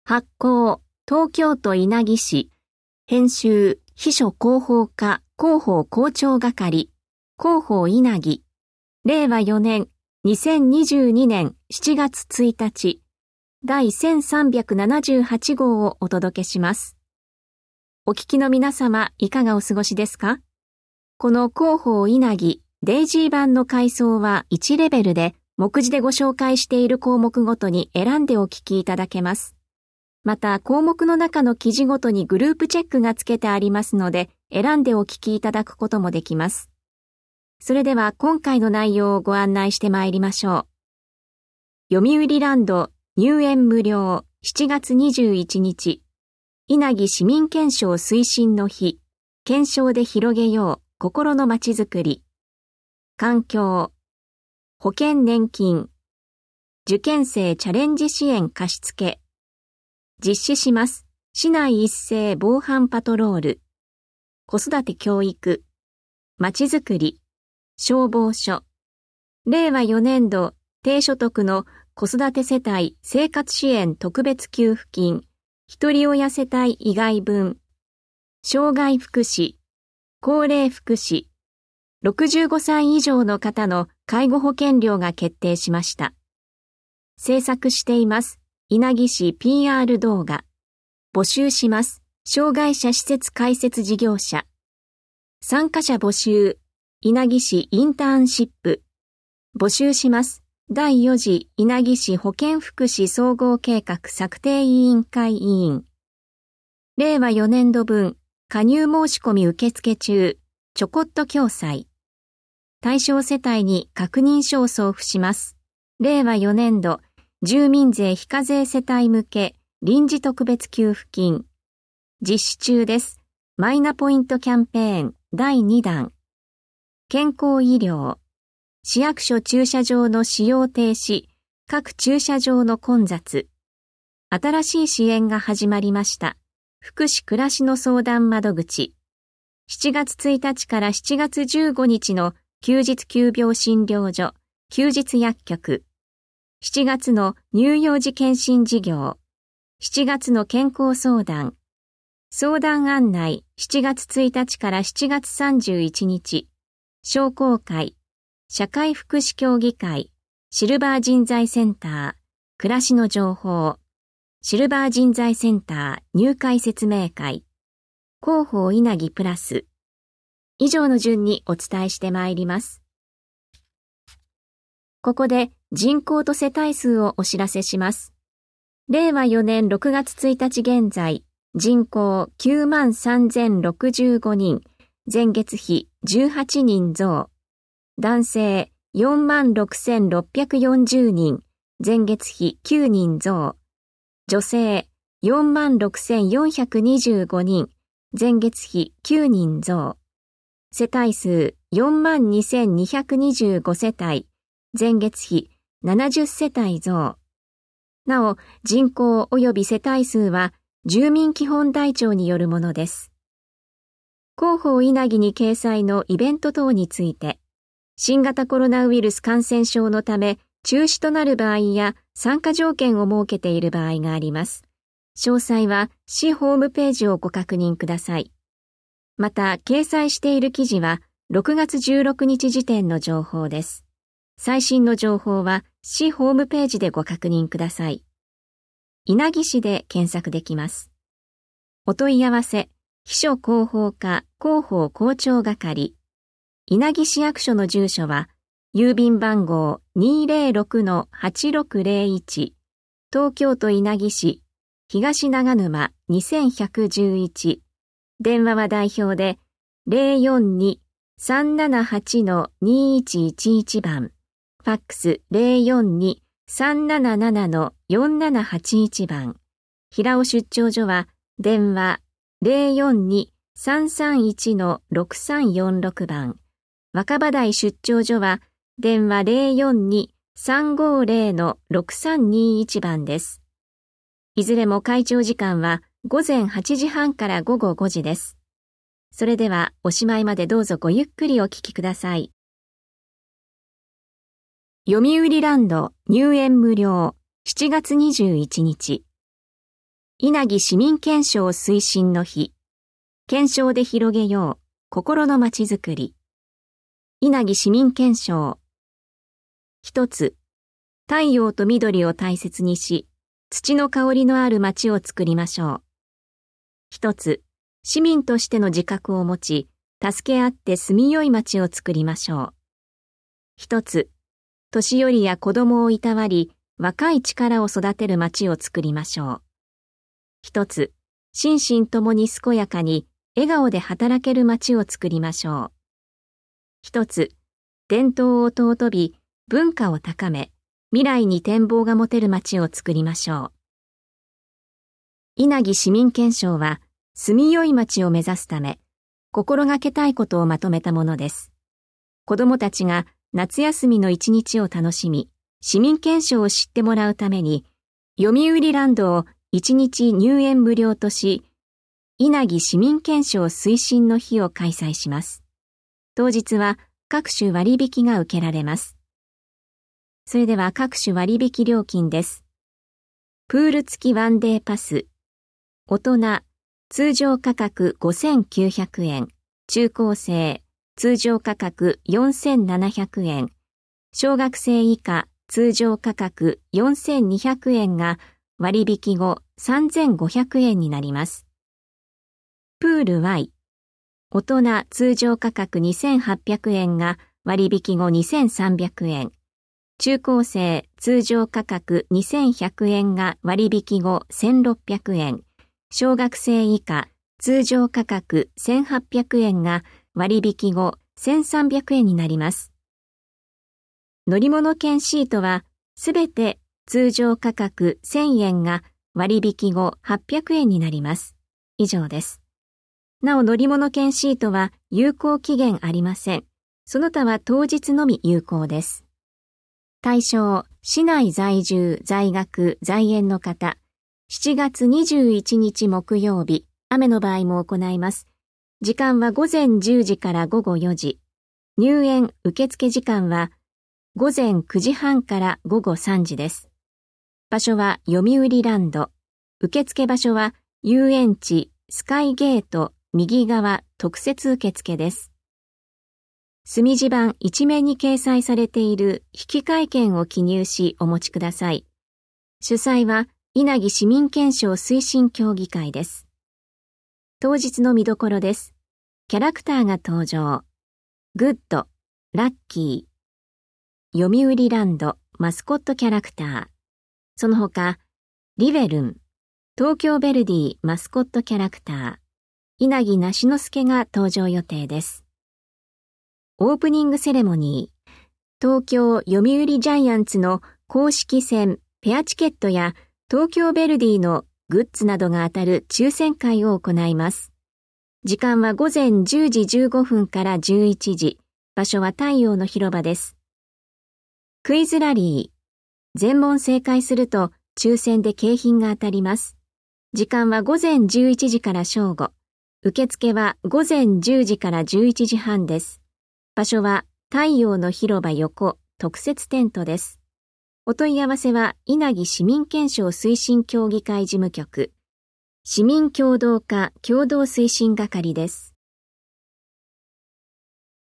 発行、東京都稲城市。編集、秘書広報課広報校長係、広報稲城。令和4年、2022年7月1日、第1378号をお届けします。お聞きの皆様、いかがお過ごしですか？この広報稲城デイジー版の階層は1レベルで、目次でご紹介している項目ごとに選んでお聞きいただけます。また、項目の中の記事ごとにグループチェックがつけてありますので、選んでお聞きいただくこともできます。それでは、今回の内容をご案内してまいりましょう。読売ランド入園無料7月21日、稲城市民憲章推進の日、憲章で広げよう心のまちづくり、環境、保険年金、受験生チャレンジ支援貸付、実施します。市内一斉防犯パトロール。子育て教育。まちづくり。消防署。令和4年度低所得の子育て世帯生活支援特別給付金。一人親世帯以外分。障害福祉。高齢福祉。65歳以上の方の介護保険料が決定しました。制作しています。稲城市 PR 動画。募集します。障害者施設開設事業者。参加者募集。稲城市インターンシップ。募集します。第4次稲城市保健福祉総合計画策定委員会委員。令和4年度分、加入申し込み受付中。ちょこっと共済。対象世帯に確認書を送付します。令和4年度、住民税非課税世帯向け臨時特別給付金。実施中です。マイナポイントキャンペーン第2弾。健康医療。市役所駐車場の使用停止。各駐車場の混雑。新しい支援が始まりました。福祉暮らしの相談窓口。7月1日から7月15日の休日急病診療所、休日薬局。7月の乳幼児健診事業。7月の健康相談。相談案内7月1日から7月31日。商工会。社会福祉協議会。シルバー人材センター。暮らしの情報。シルバー人材センター入会説明会。広報稲城プラス。以上の順にお伝えしてまいります。ここで人口と世帯数をお知らせします。令和4年6月1日現在、人口93,065人、前月比18人増。男性46,640人、前月比9人増。女性46,425人、前月比9人増。世帯数42,225世帯、前月比70世帯増。なお、人口及び世帯数は住民基本台帳によるものです。広報稲城に掲載のイベント等について、新型コロナウイルス感染症のため中止となる場合や参加条件を設けている場合があります。詳細は市ホームページをご確認ください。また、掲載している記事は6月16日時点の情報です。最新の情報は市ホームページでご確認ください。稲城市で検索できます。お問い合わせ、秘書広報課広報校長係。稲城市役所の住所は、郵便番号 206-8601、東京都稲城市、東長沼2111。電話は代表で 042-378-2111 番。ファックス 042-377-4781 番。平尾出張所は電話 042-331-6346 番。若葉台出張所は電話 042-350-6321 番です。いずれも開庁時間は午前8時半から午後5時です。それではおしまいまでどうぞごゆっくりお聞きください。読売ランド入園無料7月21日。 稲城市民憲章推進の日。憲章で広げよう。心のまちづくり。稲城市民憲章。一つ、太陽と緑を大切にし、土の香りのある街を作りましょう。一つ、市民としての自覚を持ち、助け合って住みよい街を作りましょう。一つ、年寄りや子供をいたわり、若い力を育てる街を作りましょう。一つ、心身ともに健やかに、笑顔で働ける街を作りましょう。一つ、伝統を尊び、文化を高め、未来に展望が持てる街を作りましょう。稲城市民憲章は、住みよい街を目指すため、心がけたいことをまとめたものです。子どもたちが夏休みの一日を楽しみ、市民憲章を知ってもらうために、読売ランドを一日入園無料とし、稲城市民憲章推進の日を開催します。当日は各種割引が受けられます。それでは各種割引料金です。プール付きワンデーパス。大人、通常価格5,900円。中高生、通常価格4,700円。小学生以下、通常価格4,200円が割引後3,500円になります。プール Y。大人通常価格2,800円が割引後2,300円。中高生通常価格2,100円が割引後1,600円。小学生以下通常価格1,800円が割引後1,300円になります。乗り物券シートはすべて通常価格1,000円が割引後800円になります。以上です。なお乗り物券シートは有効期限ありません。その他は当日のみ有効です。対象、市内在住、在学、在園の方。7月21日木曜日、雨の場合も行います。時間は午前10時から午後4時。入園受付時間は午前9時半から午後3時です。場所は読売ランド。受付場所は遊園地スカイゲート右側特設受付です。墨字版一面に掲載されている引換券を記入しお持ちください。主催は稲城市民憲章推進協議会です。当日の見どころです。キャラクターが登場。グッド、ラッキー、読売ランドマスコットキャラクター。その他、リベルン、東京ヴェルディマスコットキャラクター、稲城梨之助が登場予定です。オープニングセレモニー、東京読売ジャイアンツの公式戦ペアチケットや東京ヴェルディのグッズなどが当たる抽選会を行います。時間は午前10時15分から11時、場所は太陽の広場です。クイズラリー、全問正解すると抽選で景品が当たります。時間は午前11時から正午、受付は午前10時から11時半です。場所は太陽の広場横特設テントです。お問い合わせは稲城市民憲章推進協議会事務局、市民協働課共同推進係です。